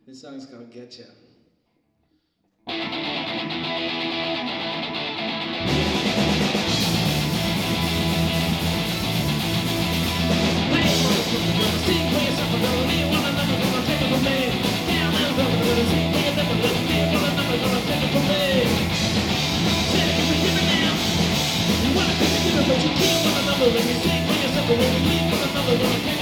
This song's called Getcha. But you kill one another and you sing for yourself, but when you leave one another,